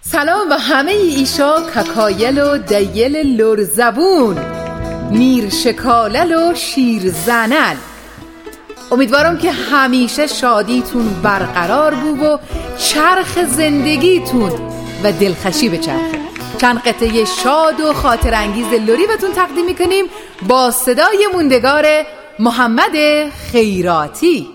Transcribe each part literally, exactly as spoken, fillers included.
سلام و همه ایشا ککایل و دیل لرزبون، میر شکالل و شیر زنل. امیدوارم که همیشه شادیتون برقرار بو و چرخ زندگیتون و دلخشی به چرخه. چند قطعه شاد و خاطر انگیز لری بهتون تقدیم میکنیم با صدای موندگار محمد خیراتی.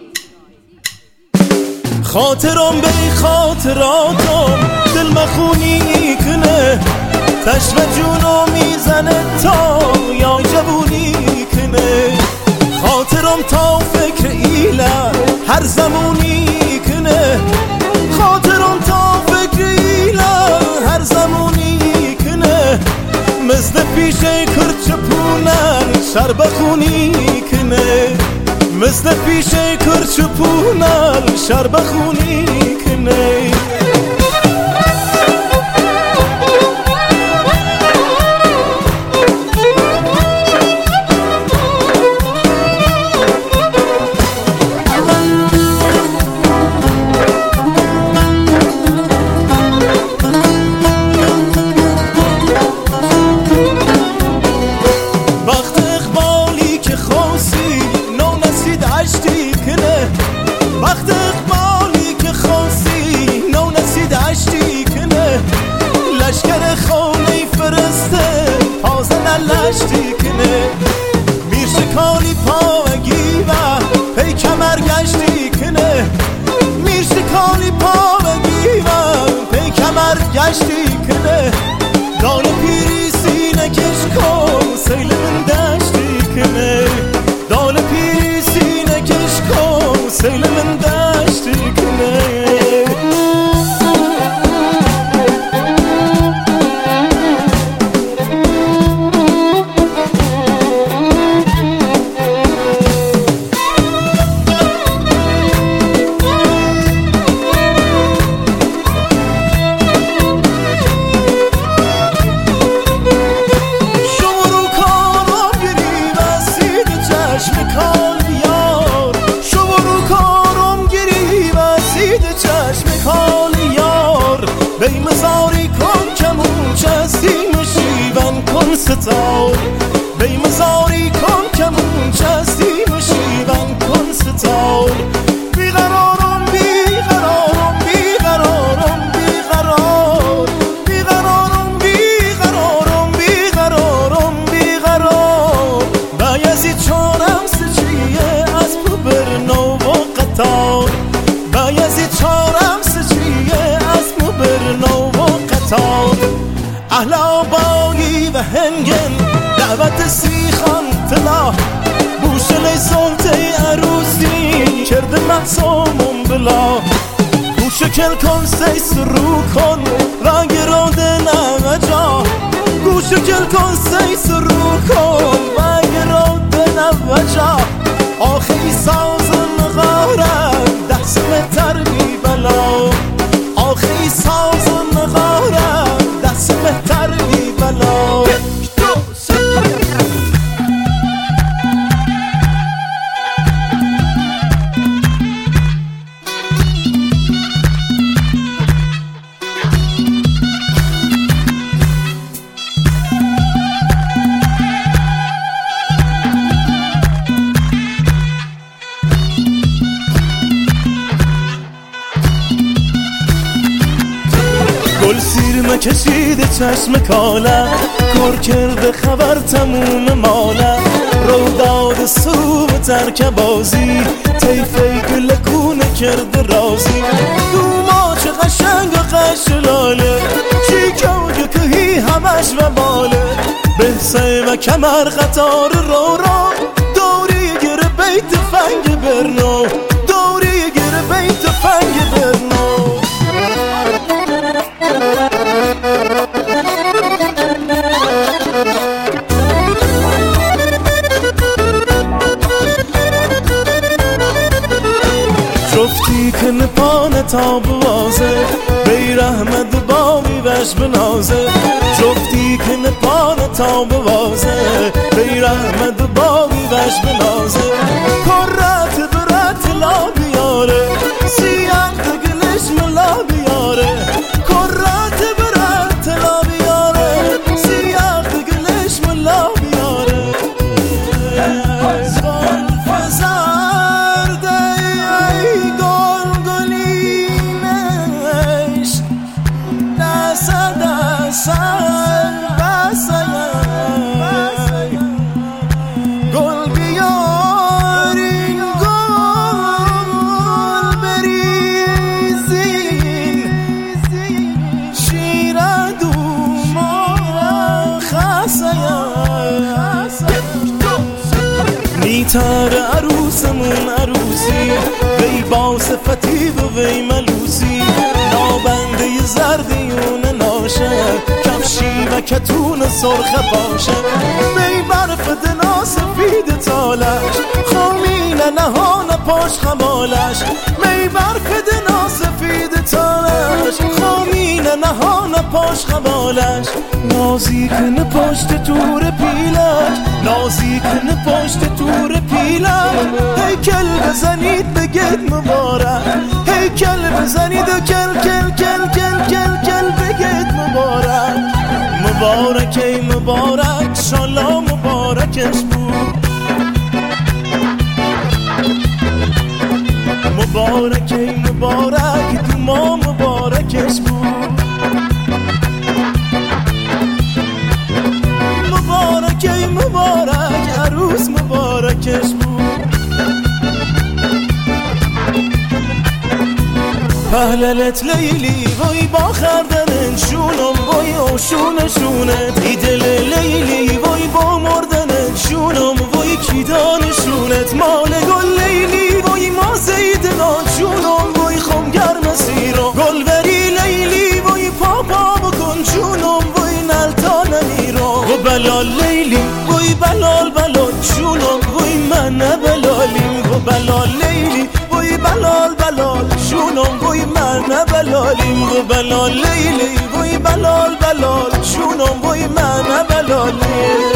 خاطرم بی خاطراتم دل مخونی کنه، تشم جونو میزنه تا یا جوونی کنه. خاطرم تا فکر ایله هر زمونی کنه، خاطرم تا فکر ایله هر زمونی کنه. مثل پیشه کرچپونن شر بخونی کنه، مثل پیشه کرچپونن شر بخونی کنه. وقت اقبالی که خواستی نو نسید عشتی کنه، لشکر خونه فرسته پازن لشتی کنه. میر شکالی پاوگی و پی کمر گشتی کنه، میر شکالی پاوگی و پی کمر گشتی کنه. دان پیری سینه کش کن سیل من دشتی کنه، دان پیری سینه کش کن سیل من دشتی کنه. بی مزاری کن کمون چستی مشیون کن ستار، بی مزاری کن کمون چستی مشیون کن ستار. بیقرارم بیقرارم بیقرارم بیقرار، بیقرارم بیقرارم بیقرارم بیقرار. بایزی چارم سچیه از پو برنو و قطار، بایزی چارم سچیه از پو برنو و قطار. اهل آبایی و هنگن دعوت سیخان طلا، بوشل سلطه عروسی کرده محسومون بلا. گوشکل کن سیس رو کن رنگ راده نوجا، گوشکل کن سیس رو کن رنگ راده نوجا. آخی ساز نغارم دست متر بی بلا، آخی ساز نغارم دست متر بی بلا. گل سیر مکشیده چشم کاله، کار کرده خبر تموم ماله. رو داد سو به ترک بازی تیفه گلکونه کرده رازی. دوما چه قشنگ و قشلاله، چی که کهی همش و باله. بحثه و کمر قطار رو را دوری گره بیت فنگ برنو، دوری گره بیت فنگ برنو. جفتی که نپانه تا بوازه بی رحمت بامی وش بنازه، جفتی که نپانه تا بوازه بی رحمت بامی وش بنازه. کرات برات لا بیاره سیان دگلش ملا بیاره، کرات برات زودتر عروسمون عروسی، وی با صفتی و وی ملوسی، نابنده زردیون ناشه، کفشی و کتون سرخ باشه، وی برف دنا سفید تالش، خامین نهان پاش خمالش، وی برف دنا سفید تالش، خامین نهان پاش خمالش، نازیکن پشت تور پیلش، نازیکن پشت تور پیلش، هیکل بزنید بگید مبارک، هیکل بزنید و کل کل کل کل کل کل بگید مبارک، مبارک ای مبارک، شالا مبارکش بود، مبارک ای مبارک، دوما مبارکش بود، مبارک ای مبارک، عروس مبارکش بود. پهللت لیلی وای با خردن شونم وای آشون شونت، ای دل لیلی وای با مردن شونم وای کی دانشونت، مال گل لیلی وای ما زیدنان شونم وای خم گرم سیرم، گل بری لیلی وای پاپا بکن شونم وای نلتا نمیرم، و بلال لیلی وای بلال بلال شونم وای من بلالیم، و بلال لیلی وای بلال بلال شونم وای من بلالیم، و بلال لیلی وای بلال بلال شونم وای من بلالیم.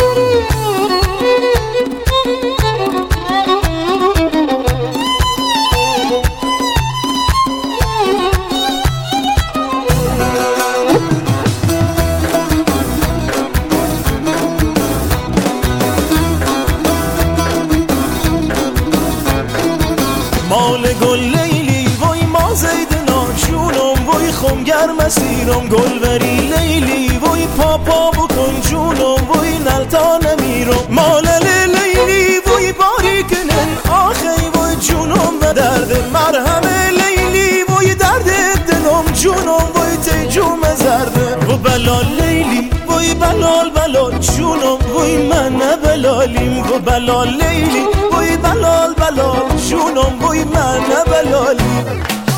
مال گل لیلی وای ما زیدنان شونم وای خم گرم سیرم، گل بری لیلی وای پاپا بکن جونم وای نلتا نمیرم، مال لیلی وای باری کنن آخی وای جونم و درد مرهم لیلی وای درد دلم جونم وای تی جوم زرده، و بلال لیلی وای بلال بلال جونم وای من بلالیم، و بلال لیلی وای بلال بلال جونم وای من بلالیم.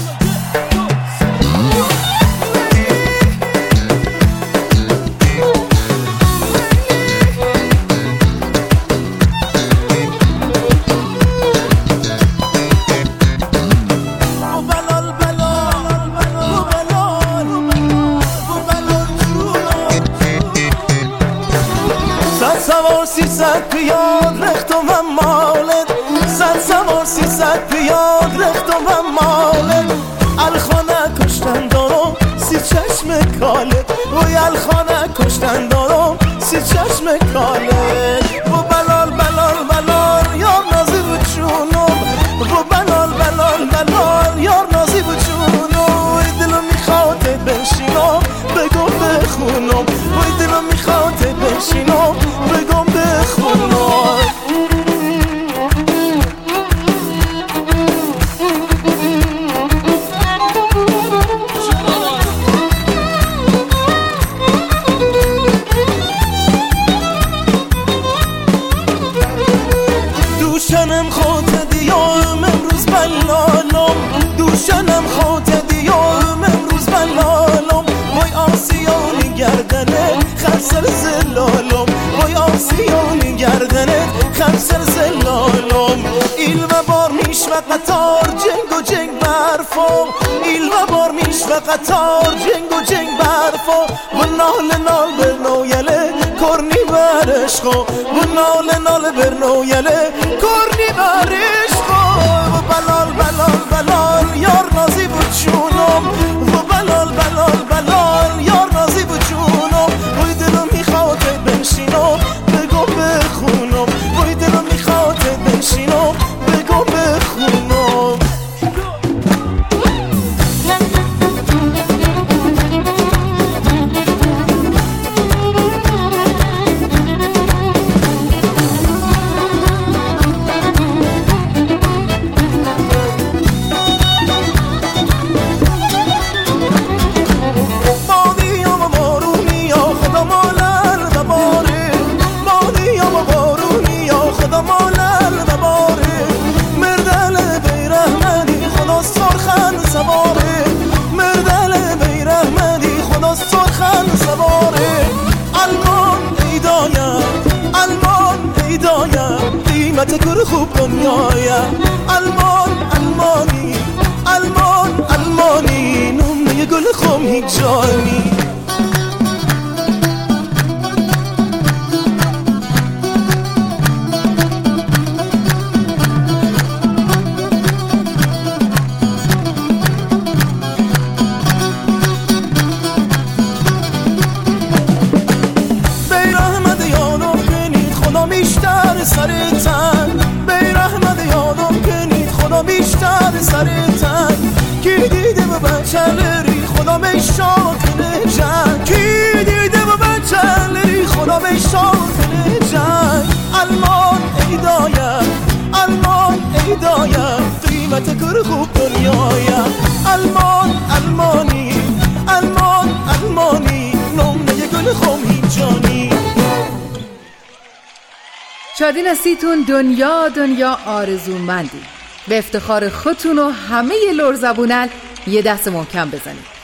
سوار سیصد پیاد رختم و مالت، صد سوار سیصد پیاد رختم و مالت، الخانه کشتن دارم سی چشم کالت، وی الخانه کشتن دارم سی چشم کالت، و بلال بلال بلال یار نازی و چونم، و بلال بلال بلال یار نازی و چونم، وی دلم میخواد بنشینم بگم بخونم، وی دلم میخواد بنشینم بگم بخونم. دوشنم خود دیام امروز بلالم، دوشنم خود دیام امروز بلالم، وای آسیانی گردنه خرسر زلالم، وای آسیانی گردنه خرسر زلالم، ایل و بار میش و قطار جنگ و جنگ برفام، ایل و بار میش و قطار جنگ و جنگ برفام، و نال نال برنویله کرنی برشخو، و نال نال برنویله کرنی برشخو، و بلال بلال بلال یار نازی بود چونم، و بلال بلال بلال یار نازی بود چونم، وی دلم میخواد بنشینم بگو بخونم، وی دلم میخواد بنشینم بگو بخونم. بالا سرخن سواره. المان ای دایم المان ای دایم قیمت کر خوب دنیایم. المان المانی المان المانی نمونه گل خم هیچ جانی. بیشتر سرتن بیرحمت یادم کنید خدا بیشتر سرتن. کی دیده و بچلری خدا بشان کنه جن. کی دیده و بچلری خدا بشان کنه جن. المان ای دایم المان ای دایم قیمت کر خوب دنیایم. المان المانی المان المانی نمونه گل خمی جانی. شادی نصیتون دنیا دنیا آرزومندی. به افتخار خودتون و همه لرزبونل یه دست محکم بزنید.